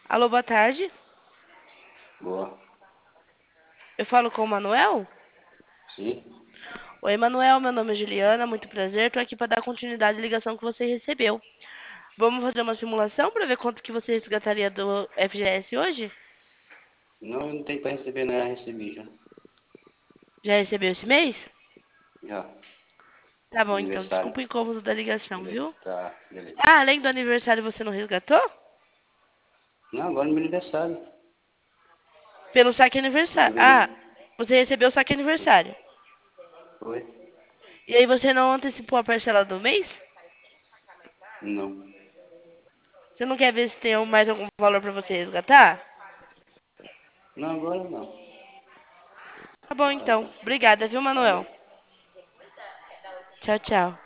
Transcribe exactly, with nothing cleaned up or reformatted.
Alô, boa tarde. Boa. Eu falo com o Manuel? Sim? Oi, Manuel, meu nome é Juliana, muito prazer. Estou aqui para dar continuidade à ligação que você recebeu. Vamos fazer uma simulação para ver quanto que você resgataria do F G S hoje? Não, eu não tenho para receber, não. Já recebi já. Já recebeu esse mês? Já. Tá bom, então. Aniversário. Desculpa o incômodo da ligação, Beleza. viu? Tá, beleza. Ah, além do aniversário, você não resgatou? Não, agora é meu aniversário. Pelo saque aniversário. Ah, Fevereiro. você recebeu o saque aniversário. Foi? E aí você não antecipou a parcela do mês? Não. Você não quer ver se tem mais algum valor para você resgatar? Não, agora não. Tá bom, Tá, então. então. Obrigada, viu, Manuel? Valeu. Tchau, tchau.